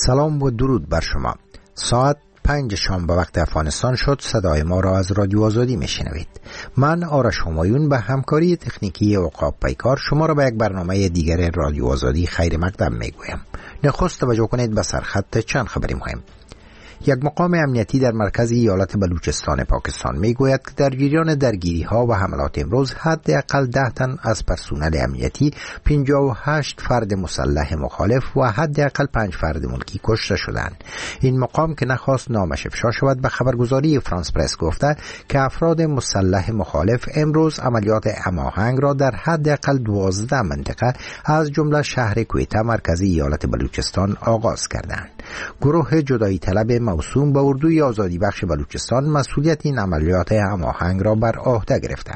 سلام و درود بر شما. ساعت 5 شام به وقت افغانستان شد. صدای ما را از رادیو آزادی میشنوید. من آرش همایون به همکاری تکنیکی عقاب پیکار شما را به یک برنامه دیگر رادیو آزادی خیر مقدم میگویم. نخست توجه کنید به سرخط چند خبری مهم. یک مقام امنیتی در مرکز ایالت بلوچستان پاکستان میگوید که در جریان درگیری ها و حملات امروز حداقل 10 تن از پرسنل امنیتی، 58 فرد مسلح مخالف و حداقل 5 فرد ملکی کشته شدند. این مقام که نخواست نامش افشا شود به خبرگزاری فرانس پرس گفته که افراد مسلح مخالف امروز عملیات هماهنگ را در حداقل 12 منطقه از جمله شهر کویته مرکزی ایالت بلوچستان آغاز کردند. گروه جدایی طلب موسوم به اردوی آزادی بخش بلوچستان مسئولیت این عملیات هماهنگ را بر عهده گرفته.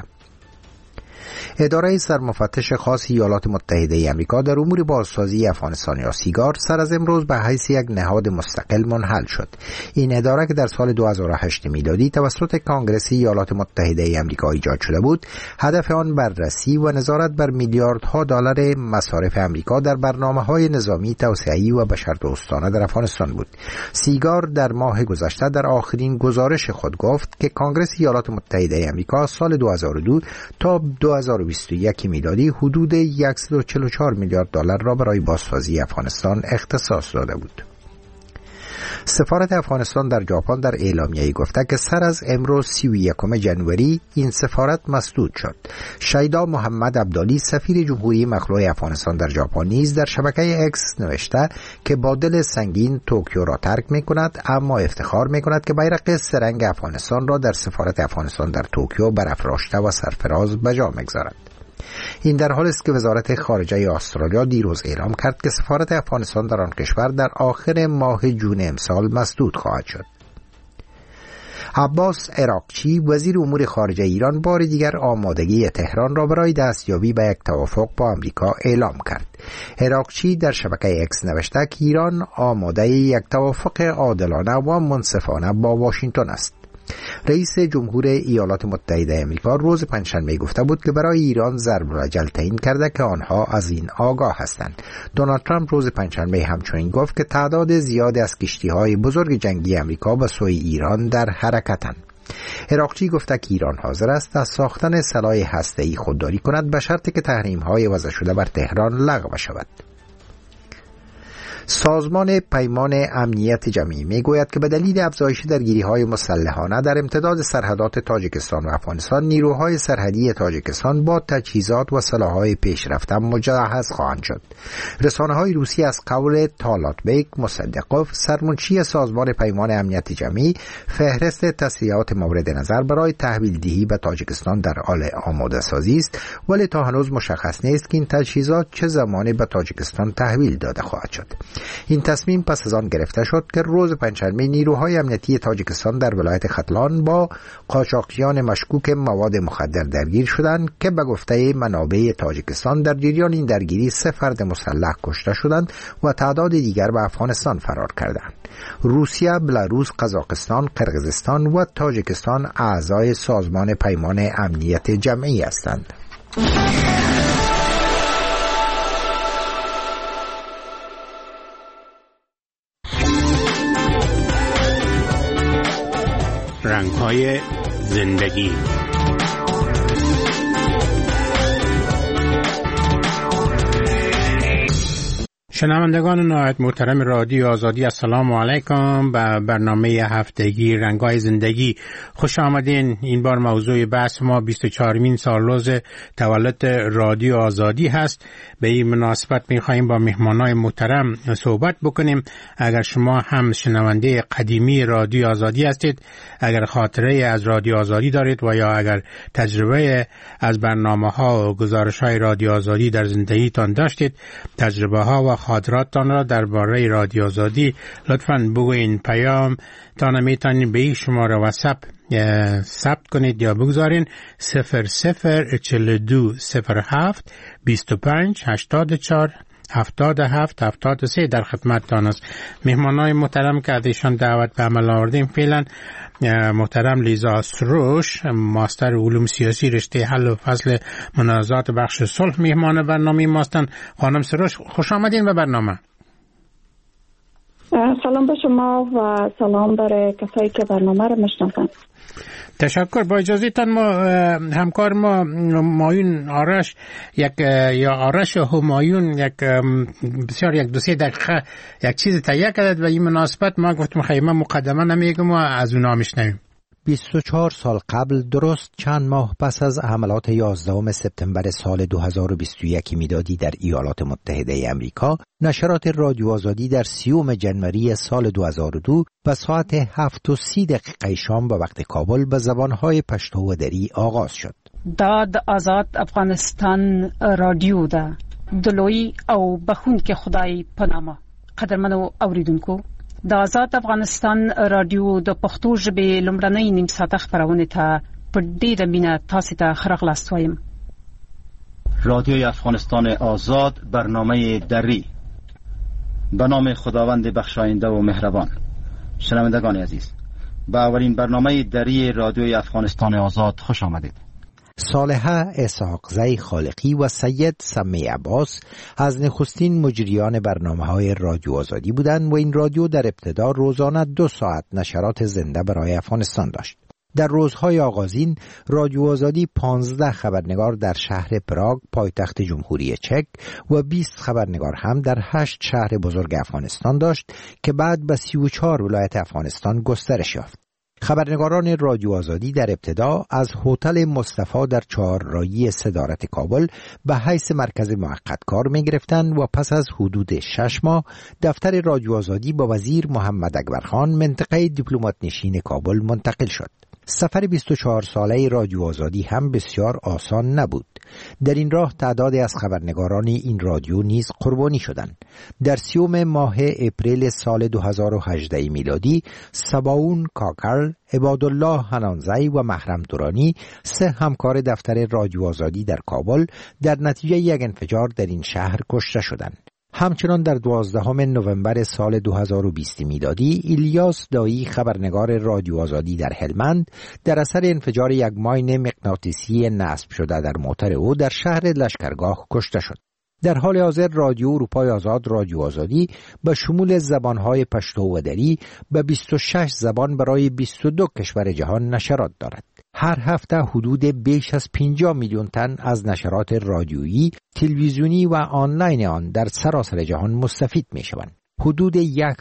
اداره سرمفتش خاص ایالات متحده آمریکا در امور بازسازی افغانستان یا سیگار سر از امروز به حیث یک نهاد مستقل منحل شد. این اداره که در سال 2008 میلادی توسط کانگرس ایالات متحده آمریکا ایجاد شده بود، هدف آن بررسی و نظارت بر میلیاردها دلار مصارف آمریکا در برنامه‌های نظامی، توسعه‌ای و بشردوستانه در افغانستان بود. سیگار در ماه گذشته در آخرین گزارش خود گفت که کانگرس ایالات متحده آمریکا سال 2002 تا 2021 میلادی حدود 144 میلیارد دلار را برای بازسازی افغانستان اختصاص داده بود. سفارت افغانستان در ژاپن در اعلامیه‌ای گفته که سر از امروز 31 جنوری این سفارت مسدود شد. شیدا محمد عبدالی سفیر جمهوری مخلوع افغانستان در ژاپن نیز در شبکه اکس نوشته که با دل سنگین توکیو را ترک می‌کند، اما افتخار می‌کند که بیرق سه‌رنگ افغانستان را در سفارت افغانستان در توکیو برافراشته و سرفراز به جا می‌گذارد. این در حالی است که وزارت خارجه استرالیا دیروز اعلام کرد که سفارت افغانستان در آن کشور در آخر ماه جون امسال مسدود خواهد شد. عباس عراقچی وزیر امور خارجه ایران بار دیگر آمادگی تهران را برای دستیابی به یک توافق با آمریکا اعلام کرد. عراقچی در شبکه اکس نوشته که ایران آماده یک توافق عادلانه و منصفانه با واشنگتن است. رئیس جمهور ایالات متحده آمریکا روز پنجشنبه گفته بود که برای ایران ضرب العجل تعیین کرده که آنها از این آگاه هستند. دونالد ترامپ روز پنجشنبه همچنین گفت که تعداد زیادی از کشتی‌های بزرگ جنگی آمریکا به سوی ایران در حرکتند. عراقچی گفته که ایران حاضر است از ساختن سلاح هسته‌ای خودداری کند به شرطی که تحریم‌های وضع شده بر تهران لغو شود. سازمان پیمان امنیت جمعی میگوید که به دلیل افزایش درگیری‌های مسلحانه در امتداد سرحدات تاجیکستان و افغانستان، نیروهای سرحدی تاجیکستان با تجهیزات و سلاح‌های پیشرفته مجهز خواهند شد. رسانه‌های روسی از قول تالاتبیک مصدقوف، سرمنشی سازمان پیمان امنیت جمعی، فهرست تسلیحات مورد نظر برای تحویل دهی به تاجیکستان در حال آماده سازی است، ولی تا هنوز مشخص نیست که این تجهیزات چه زمانی به تاجیکستان تحویل داده خواهد شد. این تصمیم پس از آن گرفته شد که روز پنجشنبه نیروهای امنیتی تاجیکستان در ولایت ختلان با قاچاقچیان مشکوک مواد مخدر درگیر شدند که به گفته منابع تاجیکستان در جریان این درگیری 3 فرد مسلح کشته شدند و تعداد دیگر به افغانستان فرار کردند. روسیه، بلاروس، قزاقستان، قرقیزستان و تاجیکستان اعضای سازمان پیمان امنیت جمعی هستند. رنگ‌های زندگی. شنوندگان نهایت محترم رادیو آزادی، السلام علیکم. به برنامه هفتگی رنگ‌های زندگی خوش آمدین. این بار موضوع بحث ما 24مین سالروز تولد رادیو آزادی هست. به این مناسبت می‌خوایم با مهمانای محترم صحبت بکنیم. اگر شما هم شنونده قدیمی رادیو آزادی هستید، اگر خاطره از رادیو آزادی دارید و یا اگر تجربه از برنامه‌ها و گزارش‌های رادیو آزادی در زندگیتان داشتید، تجربه‌ها و خاطراتتان را درباره رادیو آزادی لطفاً بگوین. پیام تان میتونید به این شماره واتساپ ثبت کنید یا بگذارین 004207 25 84 77 در خدمتتان است. مهمانای محترم که ازشان دعوت به عمل آوردیم فعلا محترم لیزا سروش، ماستر علوم سیاسی، رشته حل و فصل منازعات بخش صلح، مهمان برنامه ماستن. خانم سروش خوش آمدین به برنامه. سلام به شما و سلام برای کسایی که برنامه رو میشنوند. تشکر. با اجازهتان ما همکار ما همایون آرش آرش همایون بسیار یک دو سه دقیقه یک چیز تهیه کرد و این مناسبت ما گفتم خیلی مقدمه نمیگم و از اونا میشنویم. 24 سال قبل، درست چند ماه پس از حملات 11 سپتامبر سال 2021 میلادی در ایالات متحده امریکا، نشرات رادیو آزادی در 30 جنوری سال 2002 به ساعت 7:30 شام به وقت کابل به زبانهای پشتو و دری آغاز شد. داد آزاد افغانستان رادیو ده دلوی او بخون که خدای پنامه. قدرمنو اوریدونکو، د آزاد افغانستان رادیو د پښتو ژبې لومړنۍ نیم ساعته خپرونې ته په ډېره مینه تاسو ته ښه راغلاست وایم. رادیوی افغانستان آزاد، برنامه دری. به نام خداوند بخشاینده و مهربان. شنوندگان عزیز، به اولین برنامه دری رادیوی افغانستان آزاد خوش آمدید. صالحه اسحاقزی خالقی و سید سمی عباس از نخستین مجریان برنامه‌های رادیو آزادی بودند و این رادیو در ابتدا روزانه 2 ساعت نشرات زنده برای افغانستان داشت. در روزهای آغازین رادیو آزادی 15 خبرنگار در شهر پراگ پایتخت جمهوری چک و 20 خبرنگار هم در 8 شهر بزرگ افغانستان داشت که بعد به 34 ولایت افغانستان گسترش یافت. خبرنگاران رادیو آزادی در ابتدا از هتل مصطفی در 4 رایی صدارت کابل به حیث مرکز موقت کار می گرفتند و پس از حدود 6 ماه دفتر رادیو آزادی با وزیر محمد اکبرخان منطقه دیپلمات نشین کابل منتقل شد. سفر 24 ساله رادیو آزادی هم بسیار آسان نبود. در این راه تعدادی از خبرنگاران این رادیو نیز قربانی شدند. در 30 ماه اپریل سال 2018 میلادی، سباون کاکل، عبادالله حنانزی و محرم دورانی 3 همکار دفتر رادیو آزادی در کابل در نتیجه یک انفجار در این شهر کشته شدند. همچنان در 12 نوامبر سال 2020 میلادی، ایلیاس دایی خبرنگار رادیو آزادی در هلمند در اثر انفجار یک ماین مغناطیسی نصب شده در موتر او در شهر لشکرگاه کشته شد. در حال حاضر رادیو اروپای آزاد رادیو آزادی به شمول زبانهای پشتو و دری به 26 زبان برای 22 کشور جهان نشرات دارد. هر هفته حدود بیش از 50 میلیون تن از نشرات رادیویی، تلویزیونی و آنلاین آن در سراسر جهان مستفید می شوند. حدود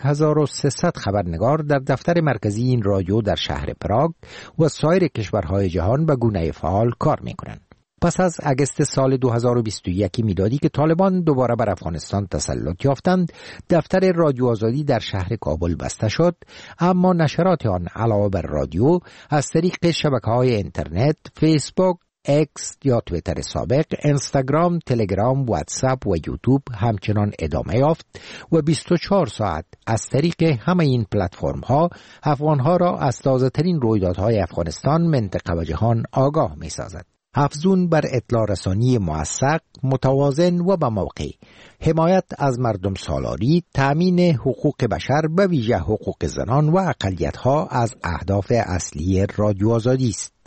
1300 خبرنگار در دفتر مرکزی این رادیو در شهر پراگ و سایر کشورهای جهان به گونه فعال کار می کنند. پس از اگست سال 2021 میلادی که طالبان دوباره بر افغانستان تسلط یافتند، دفتر رادیو آزادی در شهر کابل بسته شد، اما نشرات آن علاوه بر رادیو از طریق شبکه‌های اینترنت، فیسبوک، اکس یا توییتر سابق، اینستاگرام، تلگرام، واتساپ و یوتیوب همچنان ادامه یافت و 24 ساعت از طریق همه این پلتفرم‌ها افغان‌ها را از تازه‌ترین رویدادهای افغانستان، منطقه و جهان آگاه می‌سازد. افزون بر اطلاع رسانی موثق، متوازن و به موقع، حمایت از مردم سالاری، تأمین حقوق بشر به ویژه حقوق زنان و اقلیت‌ها از اهداف اصلی رادیو آزادی است.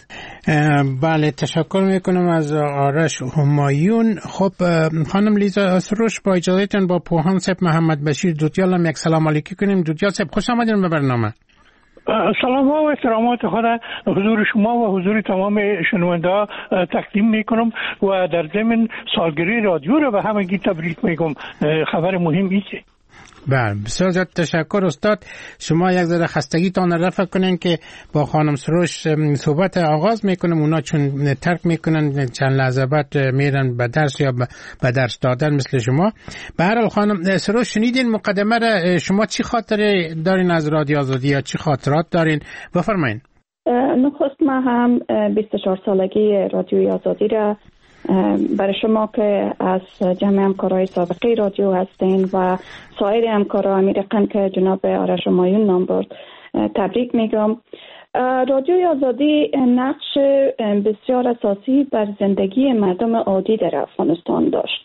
بله، تشکر میکنم از آرش همایون. خب خانم لیزا سروش، با اجازهتون با پوهان صاحب محمد بشیر دوتیال هم یک سلام علیکی کنیم. دوتیال صاحب خوش آمدین به برنامه. سلام و احترامات خود حضور شما و حضور تمام شنونده تقدیم میکنم و در ضمن سالگرد رادیو را به همگی تبریک میگم. خبر مهم ایست. بله، بسیار زیاد تشکر استاد. شما یک ذره خستگیتان رفع کنین که با خانم سروش صحبت آغاز میکنم. اونا چون ترک میکنن چند لحظه بعد میرن به درس یا به درس دادن مثل شما. به هر حال خانم سروش، شنیدین مقدمه را، شما چی خاطره دارین از رادیو آزادی یا چی خاطرات دارین؟ بفرمایین. نخست ما هم 24 سالگی رادیوی آزادی را برای شما که از جمع همکارای سابقه رادیو هستین و سایر همکارا امیرقن که جناب آرش همایون نام برد تبریک میگم. رادیوی آزادی نقش بسیار اساسی بر زندگی مردم عادی در افغانستان داشت.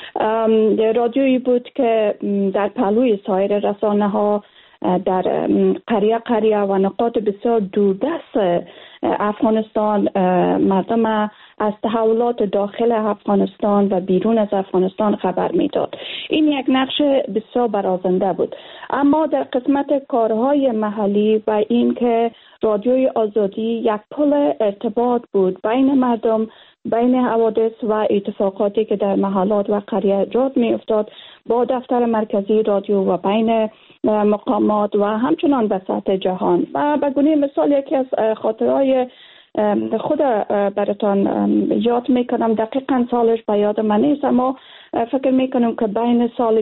رادیویی بود که در پهلوی سایر رسانه ها در قریه و نقاط بسیار دوردست افغانستان، مردم از تحولات داخل افغانستان و بیرون از افغانستان خبر میداد. این یک نقش بسیار برازنده بود. اما در قسمت کارهای محلی و این که رادیوی آزادی یک پل ارتباط بود بین مردم، بین حوادث و اتفاقاتی که در محلات و قریه‌جات می افتاد با دفتر مرکزی رادیو و بین مقامات و همچنان به سطح جهان. و به گونه مثال یکی از خاطرهای خود براتان یاد میکنم، دقیقاً سالش به یاد من نیست، اما فکر میکنم که بین سال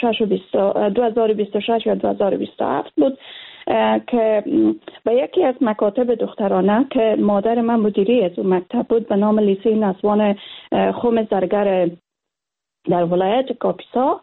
2026 یا 2027 بود که به یکی از مکاتب دخترانه که مادر من مدیری از اون مکتب بود به نام لیسه نسوان خوم زرگر در ولایت کاپیسا،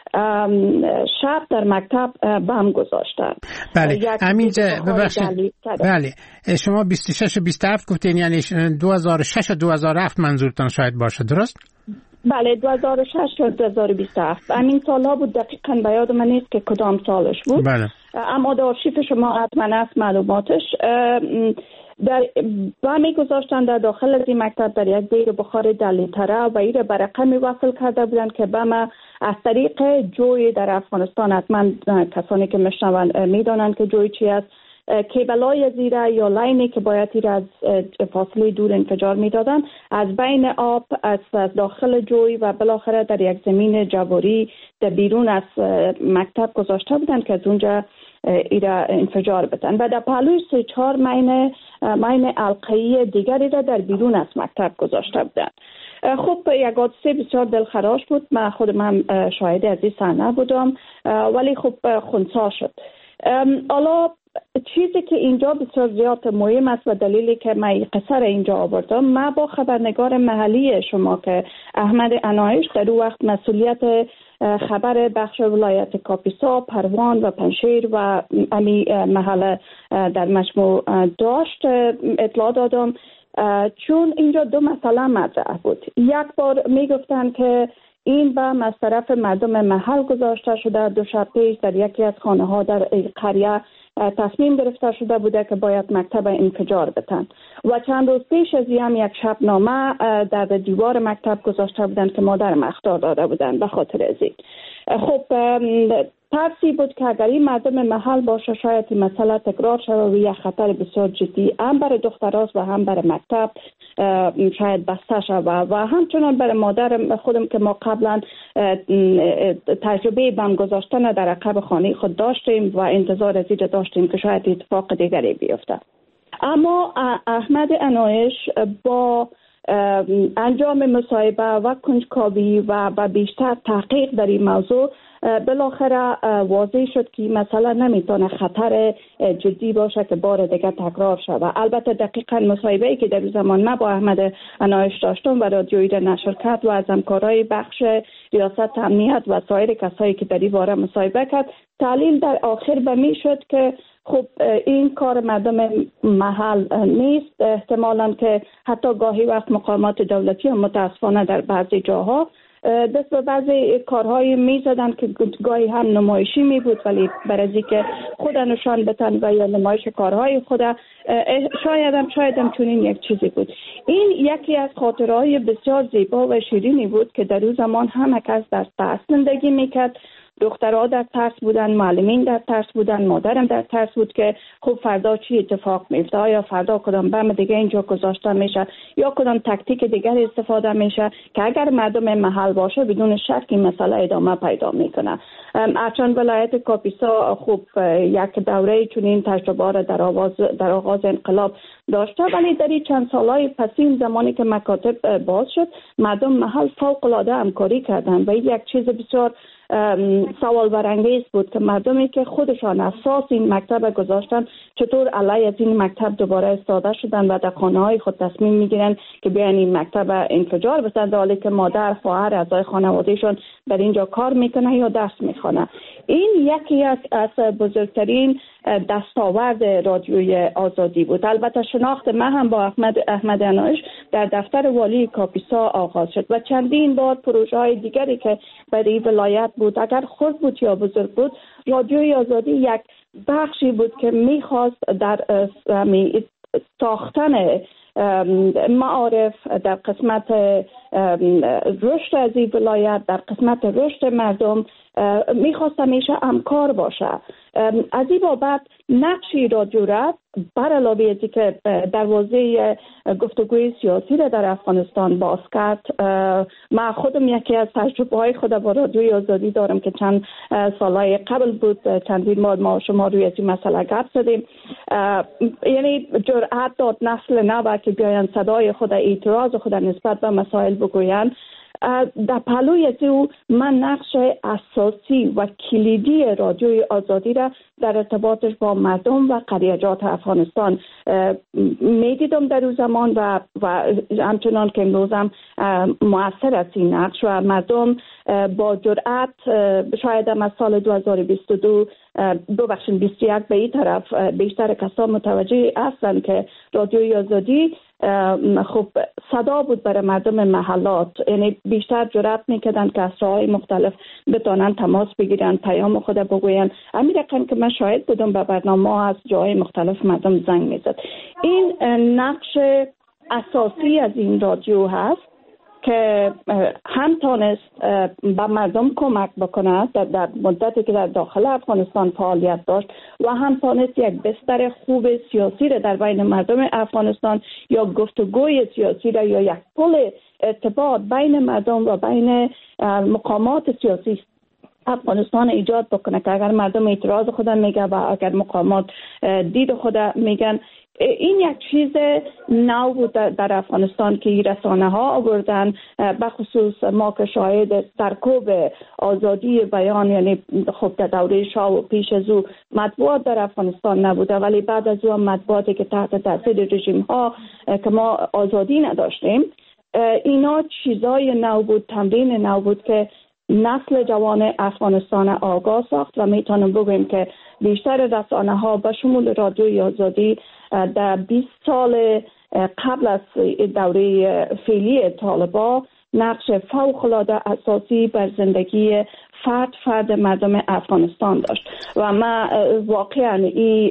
شب در مکتب بم گذاشتن. بله همینجا ببخشید. بله شما 26 و 27 گفتین، یعنی 2006 و 2007 منظورتان شاید باشه، درست؟ بله 2006 و 2027 همین سالها بود، دقیقاً به یاد من نیست که کدام سالش بود. بله. اما در آرشیف شما حتما است معلوماتش. در می گذاشتن در داخل از این مکتب در یک دیر بخار دلیتره و ایره برقمی وصل کرده بودن که بما از طریق جوی در افغانستان، حتما کسانی که میشنون میدانند که جوی چی است، کیبلای زیره یا لاینی که باید ایر از فاصله دور انفجار میدادن از بین آب از داخل جوی و بالاخره در یک زمین جواری در بیرون از مکتب گذاشته بودن که از اونجا ایره انفجار بدن و در پهلوی 3-4 مین علقه‌ای دیگری را در بیرون از مکتب گذاشته بودن. خب یک حادثه بسیار دلخراش بود. من خودم شاهد از این صحنه بودم، ولی خب خنثی شد. حالا چیزی که اینجا بسیار زیاد مهم است و دلیلی که من قصر اینجا آوردم، من با خبرنگار محلی شما که احمد عنایش در اون وقت مسئولیت خبر بخش ولایت کاپیسا، پروان و پنشیر و امی محل در مجموع داشت اطلاع دادم، چون اینجا دو مسئله مطرح بود. یک بار میگفتن که این به از طرف مردم محل گذاشته شده، دو شب پیش در یکی از خانه ها در قریه تصمیم گرفته شده بوده که باید مکتب انفجار بدن و چند روز پیش از هم یک شبنامه در دیوار مکتب گذاشته بودن که مادرم اخطار داده بودن به خاطر از این. خب ترسی بود که اگر این مردم محل باشه شاید این مسئله تکرار شده و یک خطر بسیار جدی هم برای دختراست و هم برای مکتب شاید بسته شده و همچنان برای مادر خودم که ما قبلا تجربه بم گذاشتن در عقب خانه خود داشتیم و انتظار از این داشتیم که شاید اتفاق دیگری بیفته. اما احمد عنایش با انجام مصاحبه و کنجکاوی و بیشتر تحقیق در این موضوع بالاخره واضح شد که مثلا نمیتونه خطر جدی باشه که بار دیگه تکرار شود. البته دقیقاً مصاحبه‌ای که در زمان ما با احمد عنایش داشتم و رادیویی را نشر کرد و از همکارای بخش ریاست امنیت و سایر کسایی که در این باره مصاحبه کرد، تحلیل در آخر به می شد که خب این کار مردم محل نیست، احتمالاً که حتی گاهی وقت مقامات دولتی هم متاسفانه در بعضی جاها دست به بعضی کارهای می زدن که گاهی هم نمایشی می بود، ولی برای که خود نشان بدن و یا نمایش کارهای خود شایدم چنین یک چیزی بود. این یکی از خاطرهای بسیار زیبا و شیرینی بود که در اون زمان همه کس در ترس زندگی میکرد. دخترها در ترس بودن، معلمین در ترس بودن، مادرم در ترس بود که خب فردا چی اتفاق میفته، یا فردا کدام بم دیگه اینجا گذاشته میشه یا کدام تاکتیک دیگر استفاده میشه که اگر مردم محل باشه بدون شک این مسئله ادامه پیدا میکنه. چون ولایت کاپیسا خوب یک دوره چنین تجربه را در آغاز انقلاب داشته، ولی در این چند سالهای پسین زمانی که مکاتب باز شد مردم محل فوق العاده همکاری کردند و یک چیز بسیار سوال برانگیز بود که مردمی که خودشان اساس این مکتب گذاشتن چطور علیه از این مکتب دوباره استفاده شدن و در خانه‌های خود تصمیم میگیرن که بیان این مکتب انفجار بدن، در حالی که مادر، خواهر، اعضای خانوادهشون در اینجا کار میکنه یا درس میخونه. این یکی از بزرگترین دستاورد رادیوی آزادی بود. البته شناخت من هم با احمد عنایش در دفتر والی کاپیسا آغاز شد و چندین بار پروژه‌های دیگری که برای ولایت بود، اگر خود بود یا بزرگ بود، رادیوی آزادی یک بخشی بود که میخواست در ساختن معارف، در قسمت رشد از این ولایت، در قسمت رشد مردم میخواست همیشه همکار باشه. از این بابت نقشی رادیو را بر علاوه از که دروازه گفتگوی سیاسی را در افغانستان باز کرد. من خودم یکی از تجربه های خود با رادیوی آزادی دارم که چند سالهای قبل بود، چندین ماه ما شما روی از این مسئله گپ زدیم. یعنی جرأت داد نسل نو که بیاین صدای خود، اعتراض خود نسبت به مسائل بگوین. در پهلوی از او من نقش اساسی و کلیدی رادیوی آزادی را در ارتباطش با مردم و قریجات افغانستان میدیدم در اون زمان و همچنان که امروز هم مؤثر است این نقش و مردم با جرأت شاید هم از سال 2022 21 به این طرف بیشتر کسان متوجه هستند که رادیوی آزادی خب صدا بود برای مردم محلات. یعنی بیشتر جرأت میکردن که از راه‌های مختلف بتونن تماس بگیرن، پیام خود بگوین. همین رقم که من شاهد بودم به برنامه از جای مختلف مردم زنگ میزد. این نقش اساسی از این رادیو هست که هم تانست به مردم کمک بکنه در مدتی که در داخل افغانستان فعالیت داشت و هم تانست یک بستر خوب سیاسی را در بین مردم افغانستان یا گفتگوی سیاسی را یا یک پل ارتباط بین مردم و بین مقامات سیاسی افغانستان ایجاد بکنه که اگر مردم اعتراض خودن میگن و اگر مقامات دید خود میگن. این یک چیز نو بود در افغانستان که رسانه ها آوردن، بخصوص ما که شاهد سرکوب آزادی بیان، یعنی خب در دوره شاه و پیش از او مطبوعات در افغانستان نبوده، ولی بعد از او مطبوعاتی که تحت تاثیر رژیم ها که ما آزادی نداشتیم، اینا چیزای نو بود، تمرین نو بود که نسل جوان افغانستان آگاه ساخت و میتونم بگویم که بیشتر رسانه ها به شمول رادیوی آزادی در 20 سال قبل از دوره فعلی طالبان نقش فوق‌العاده اساسی بر زندگی فرد مردم افغانستان داشت و من واقعا این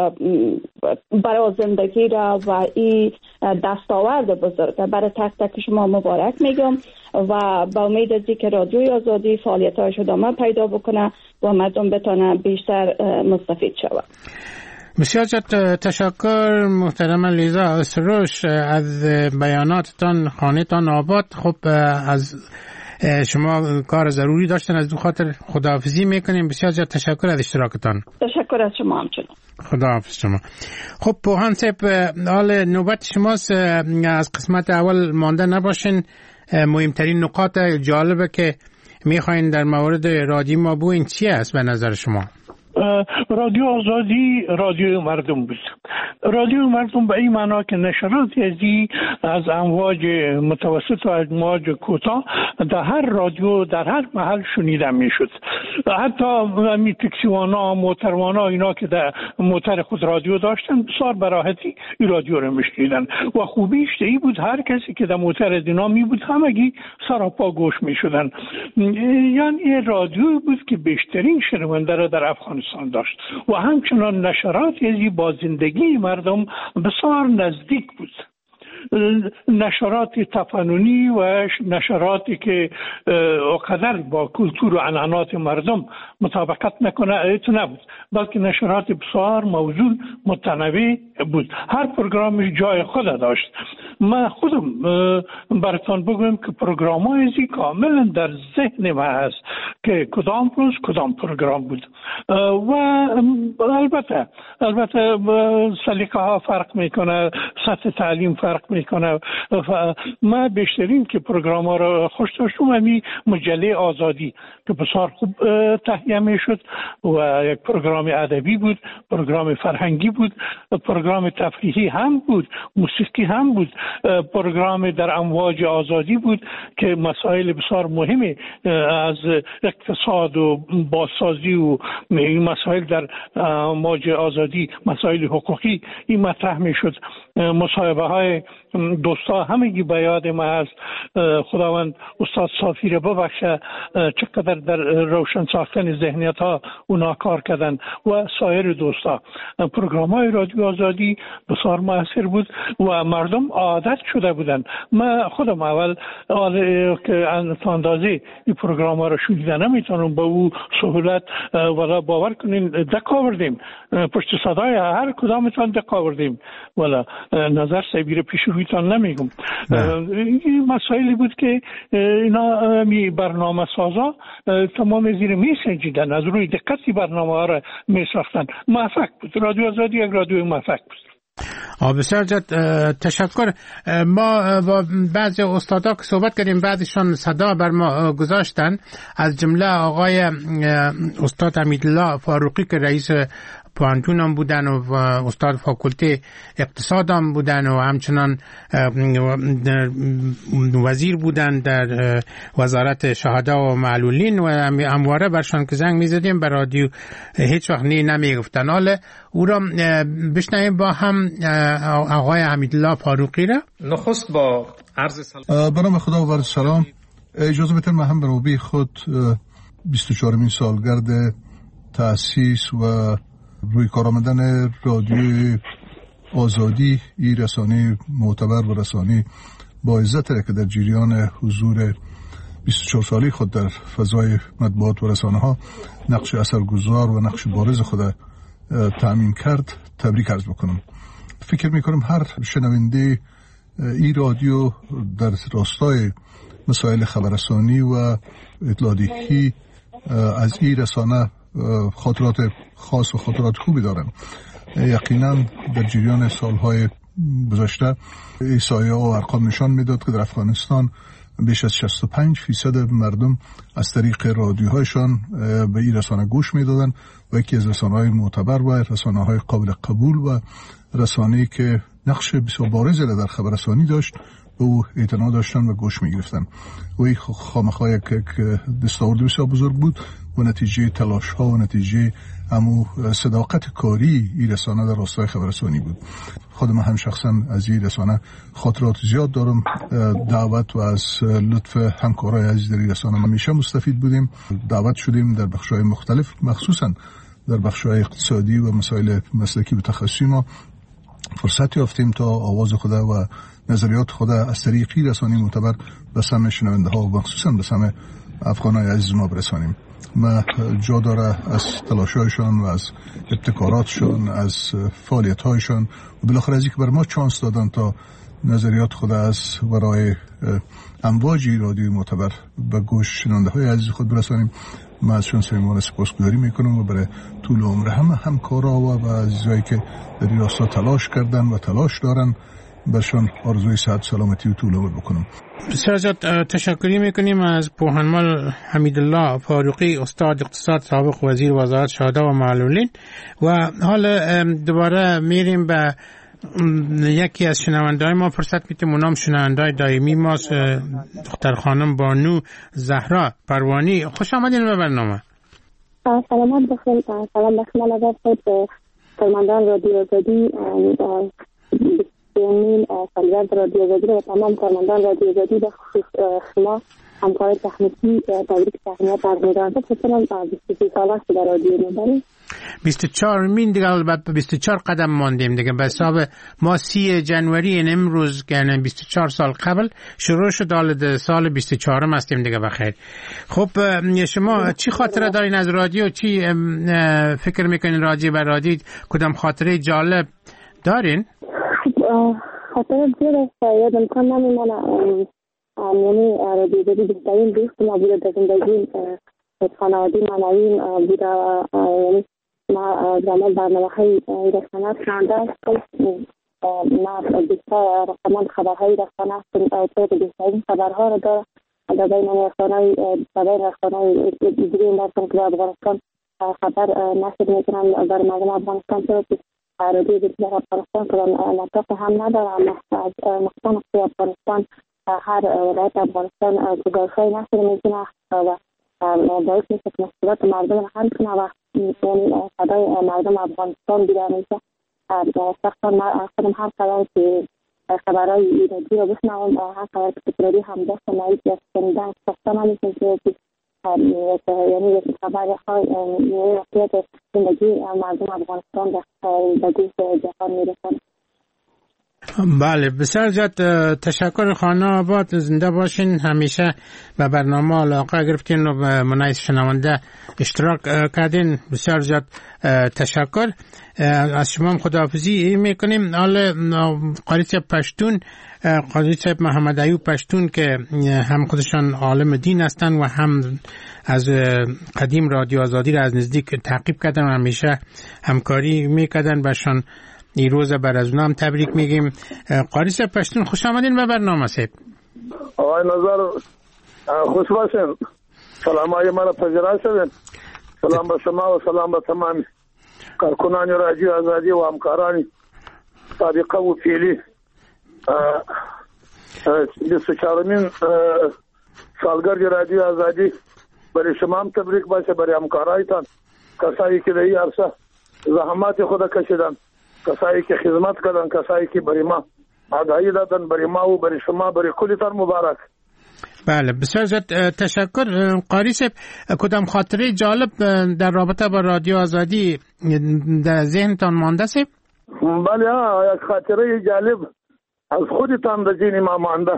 برای زندگی را و این دستاورد بزرگ برای تک تک شما مبارک میگم و با امید از که رادیوی آزادی فعالیت‌هایش ادامه پیدا بکنه و مردم بتونن بیشتر مستفید شوند. بسیار تشکر محترم لیزا سروش از بیاناتتان. خانه‌تان آباد. خب از شما کار ضروری داشتن، از دو خاطر خداحافظی میکنیم. بسیار تشکر از اشتراکتان. تشکر از شما همچنان. خداحافظ شما. خب پوهان صاحب، حال نوبت شماست. از قسمت اول مانده نباشین. مهمترین نکات جالبه که میخواین در مورد رادیو ما بگوین چی است به نظر شما؟ رادیو آزادی رادیو مردم بود. رادیو مردم به این معنا که نشرات از امواج متوسط و امواج کوتاه در هر رادیو در هر محل شنیده میشد. حتی می تاکسیوانا، موتروانا، اینا که در موتر خود رادیو داشتن بسیار براحتی این رادیو رو میشنیدن و خوبیش این بود هر کسی که در موتر دینا می بود همگی سراپا گوش میشدن. یعنی این رادیو بود که بیشترین شنونده را در افغانستان داشت و همچنان نشراتی با زندگی مردم بسیار نزدیک بود. نشرات تفننی و نشراتی که اقدر با کلتور و عنعنات مردم مطابقت نبود، بلکه نشرات بسیار موزون متنوع بود. هر پروگرامش جای خود داشت. من خودم براتون بگویم که پروگرام‌های کاملا در ذهن من هست که کدام روز کدام پروگرام بود و البته سلیقه ها فرق میکنه، سطح تعلیم فرق میکنه. من بیشترین که پروگرام ها رو خوش داشتم همین مجله آزادی که بسیار خوب تهیه میشد و یک پروگرام ادبی بود، پروگرام فرهنگی بود، پروگرام تفریحی هم بود، موسیقی هم بود، پروگرام در امواج آزادی بود که مسائل بسیار مهمی از اقتصاد و بازسازی و این مسائل در موج آزادی، مسائل حقوقی این مطرح میشد. مصاحبه های دوستا همگی به یاد ما است. خداوند استاد صافی را ببخشه چقدر در روشن ساختن ذهنیت ها اونا کار کردن و سایر دوستا. پروگرام های رادیو آزادی بسیار موثر بود و مردم عادت شده بودن. من خودم اول که اندازه این پروگرام ها را شنیده نمیتونم با او سهولت، ولی باور کنین دق آوردیم، پشت صدای هر کدامتان دق آوردیم، ولی نظر سبیر پیش رویتان نمیگم. این مسائلی بود که اینا برنامه سازا تمام زیر می سنجیدن، از روی دقتی برنامه ها را می ساختن. موفق بود. رادیو آزادی یک رادیو موفق بود. بسیار تشکر. ما با بعضی استادا که صحبت کردیم بعدشان صدا بر ما گذاشتن، از جمله آقای استاد حمیدالله فاروقی که رئیس پوانتون هم بودن و استاد فاکولته اقتصاد هم بودن و همچنان وزیر بودن در وزارت شهدا و معلولین و همواره برشان که زنگ میزدیم بر رادیو هیچ وقت نمیگفتن. حالا او را بشنویم با هم آقای حمیدالله فاروقی را. نخست با عرض سلام برام خدا و سلام. اجازه بدید من هم به نوبه خود 24مین سالگرد تأسیس و روی کار آمدن رادیو آزادی، این رسانه معتبر و رسانه با عزت را که در جریان حضور 24 سالی خود در فضای مطبوعات و رسانه ها نقش اثرگذار و نقش بارز خود تأمین کرد تبریک عرض بکنم. فکر میکنم هر شنونده این رادیو در راستای مسائل خبررسانی و اطلاع‌دهی از این رسانه خاطرات خاص و خاطرات خوبی دارن. یقینا در جریان سالهای گذشته احصایه‌ها و ارقام نشان میداد که در افغانستان بیش از 65% مردم از طریق رادیوهایشان به این رسانه گوش میدادن و یکی از رسانه‌های معتبر و رسانه‌های قابل قبول و رسانه‌ای که نقش بسیار بارزی در خبررسانی داشت به او اعتنا داشتن و گوش میگرفتن و این خامخا یک دستاورد بسیار بزرگ بود و نتیجه تلاش ها و نتیجه امو صداقت کاری این رسانه در راستای خبررسانی بود. خودم هم شخصا از این رسانه خاطرات زیاد دارم. دعوت و از لطف همکارای عزیز در این رسانه همیشه مستفید بودیم. دعوت شدیم در بخش‌های مختلف، مخصوصا در بخش‌های اقتصادی و مسائل مسلکی و تخصصی ما فرصت یافتیم تا آواز خود و نظریات خود از طریقی رسانه معتبر به سمع شنونده ها و مخصوصا به سمع افغانای عزیز ما برسانیم. ما جا داره از تلاشایشان و از ابتکاراتشان، از فعالیت‌هایشان و بالاخره از اینکه بر ما چانس دادن تا نظریات خود از ورای امواجی رادیو معتبر به گوش شنونده های عزیز خود برسانیم. ما ازشان صمیمانه سپاسگزاری میکنم و برای طول عمر همکارا و عزیزایی که در این راستا تلاش کردن و تلاش دارن برشان آرزوی صحت سلامتی و طول عمر بکنم. بسیار زیاد تشکری میکنیم از پوهنمال حمیدالله فاروقی، استاد اقتصاد، سابق وزیر وزارت شهدا و معلولین. و حالا دوباره میریم به یکی از شنونده‌های ما فرصت میتیم، اونام شنونده‌های دائمی ماست، دختر خانم بانو زهرا پروانی. خوش آمدین به برنامه. سلامت بخیر. سلام به شما نظر خود فرماندهان رادیو آزادی، این سالگرد رادیو آزادی و تمام کارمندان رادیو آزادی به خصوص شما همکار تکنیکی تبریک تهنیت عرض می‌کنم. فکر کنم 23 سال است در رادیو می‌داریم. 24 مین دیگه، البته 24 قدم ماندیم دیگه. به حساب ما 30 جنوری این امروز یعنی 24 سال قبل شروع شد، حالا سال 24 م هستیم دیگه بخیر. خب شما چی خاطره دارین از رادیو؟ چی فکر میکنین راجع به رادیو؟ کدام خاطره جالب دارین؟ خاطره زیاد است، یادم کم نمیمونه. یعنی رادیو آزادی بهترین دوست ما بوده در زندگی خانوادی معنوی بوده. یعنی ما زمان برنامه‌های رسانه شنونده هستم. ما بیشتر رقمان خبرهای رسانه هستم که بهترین خبرها را داره در بین رسانه‌های دیگه این هستم که در افغانستان خبر نشر میکنن بر مردم افغانستان، چرا که رادیو در افغانستان که نطاق هم نداره. از مقام افغانستان هر ولایت افغانستان گزارش‌های نشر میکنه و باعث میشه که مشکلات مردم رو حل کنه و صدای مردم افغانستان بیدار میشه. شخصا من خودم هر قدر که خبرهای ایرادی رو بشنوم هر قدر که تکراری هم داشتم و هیچ شنیدن شخصا نمیشن که یعنی خبرهای واقعیت زندگی مردم افغانستان به گوش جهان میرسن. بله، بسیار زیاد تشکر. خانه آباد، زنده باشین. همیشه به برنامه علاقه گرفتین و به منای شنونده اشتراک کردین. بسیار زیاد تشکر. از شما هم خداحافظی میکنیم. حال قاری صاحب پشتون، قاری صاحب محمد ایوب پشتون که هم خودشان عالم دین هستند و هم از قدیم رادیو آزادی را از نزدیک تعقیب کردن و همیشه همکاری میکردن. بهشان این روز بر از اونها هم تبریک میگیم. قاری صاحب پشتون، خوش آمدین به برنامه صاحب. آقای نظر خوش باشین. سلام های مرا پذیرا شدین. سلام به شما و سلام به تمام کارکنان رادیو آزادی و همکاران سابقه و فعلی. 24مین سالگرد رادیو آزادی برای شما هم تبریک باشه، برای همکارایتان، کسایی که در این عرصه زحمات خود کشیدن، کسایی که خدمت کردن، کسایی که برای ما آگاهی دادن، برای ما و برای شما، برای کلیتان مبارک. بله، بسیار زیاد تشکر. قاری صاحب، کدام خاطره جالب در رابطه با رادیو آزادی در ذهنتان مانده است؟ بله، یک خاطره جالب از خودتان در ذهن ما مانده،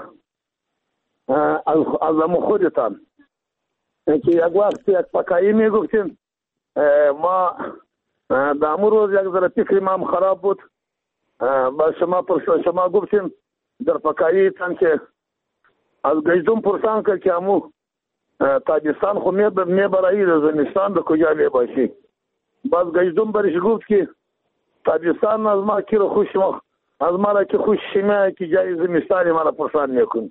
از خودتان که یک وقت یک پکایی میگفتین ما در امور روز یک ذره فکر ما خراب بود. با شما گفتین در پکایی تان که از گجدون پرسان کرد که امو تاجستان خو میبرایی در زمستان در کجا میباشی. باز گجدون برش گفت که تاجستان از ما کی رو خوش از ما را که خوش شمیه که جای زمستانی ما را پرسان میکن.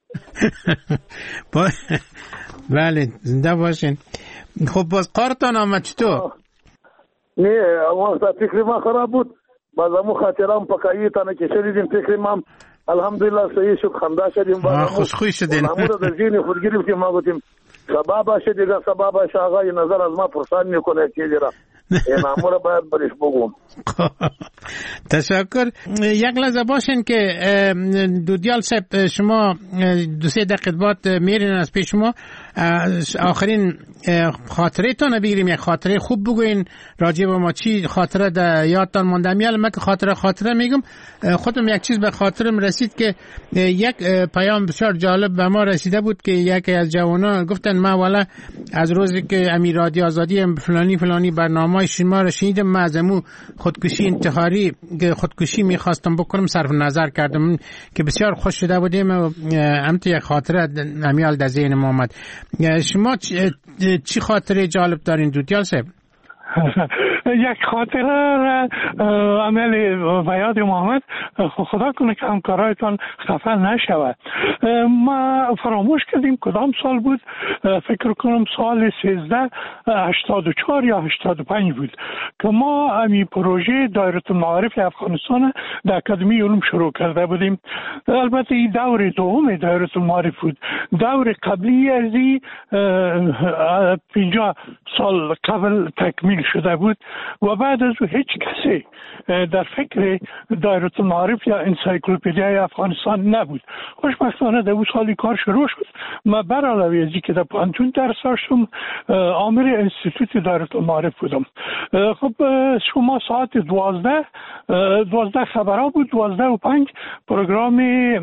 بله، زنده باشین. خب باز قارتان آمد چطور؟ نه، وقتا فکر ما خراب بود. باز امو خاطرام پکایی تانه که شدیدیم فکر ما الحمدلله صحیح شد، خنده شدیم. خوشخوی شدین. امو را در ذهن خود گرفتیم، ما گفتیم سبابا شد دیگه، سبابا شاغای نظر از ما پرسان میکنه چیزی را. این امو را باید برش بگم. تشکر. یک لحظه باشین که دودیال صاحب شما 2-3 دقیقه بعد میرین از پیش شما. آخرین خاطره تان بگیریم، یک خاطره خوب بگوین راجع به ما. چی خاطره در یادتان مانده؟ میال من که خاطره میگم، خودم یک چیز به خاطرم رسید که یک پیام بسیار جالب به ما رسیده بود که یکی از جوانان گفتن ما والا از روزی که امیر رادیو آزادی فلانی برنامه شما را شنیدم، من از امو خودکشی انتحاری که خودکشی میخواستم بکنم صرف نظر کردم که بسیار خوش شده بودیم. همت یک خاطره امیال در ذهن ما آمد. شما چی خاطره جالب دارین دودیال صاحب؟ یک خاطره عمل و یاد محمد، خدا کنه که همکارایتان خفه نشود. ما فراموش کردیم کدام سال بود، فکر کنم سال 1384 یا 85 بود که ما امی پروژه دایره المعارف افغانستان در اکادمی علوم شروع کرده بودیم. البته این دور دوم دایره المعارف بود. دور قبلی از 50 سال قبل تکمیل شده بود و بعد از او هیچ کسی در فکر دایره المعارف یا انسایکلوپدیای افغانستان نبود. خوشبختانه در اون سالی کار شروع شد. ما بر علاوه از اینکه در پانتون درس داشتم، عامل انستیتوت دایره المعارف بودم. خب شما ساعت 12 خبرها بود، 12:05 پروگرام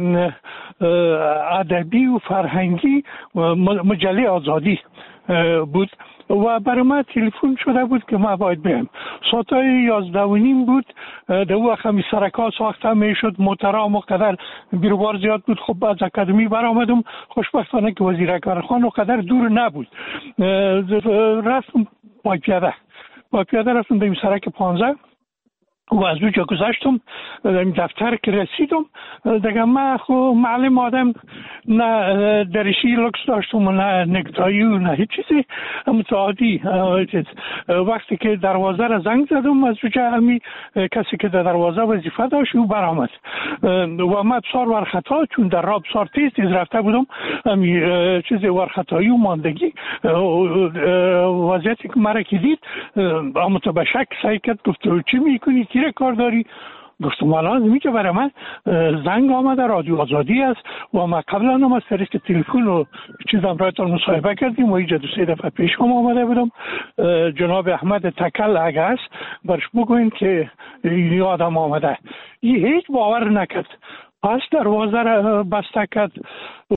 ادبی و فرهنگی مجله آزادی بود و برای ما تلفن شده بود که ما باید بیم. ساعت 11:30 بود. در وقت همی سرکا ساخته می شد، موترها مقدر بیروبار زیاد بود. خب از اکادمی برآمدم، خوشبختانه که وزیر اکبرخان و قدر دور نبود. رفتم با پیاده رفتم به این سرک 15 و از اونجا گذاشتم دفتر که رسیدم دیگه من خو معلم آدم نه درشی لکس داشتم و نه نکتایی و نه هیچ چیزی متعادی. وقتی که دروازه را زنگ زدم از اونجا همی کسی که در دروازه وظیفه داشت او برآمد و من بسار ورخطا چون در راه بسار تیز رفته بودم همی چیزی ورخطایی و ماندگی وضعیتی که مرا که دید اما تو به شک سعی کرد گفت چی میکنی کی کار داری؟ گفتم الان میگه برای من زنگ آمده رادیو آزادی است و ما قبلا هم از طریق تلفن و چیزام رایتان مصاحبه کردیم و اینجا 2-3 دفعه پیش هم آمده بودم. جناب احمد تکل اگه است برش بگوین که این آدم آمده. این هیچ باور نکرد. پس دروازه را بسته کرد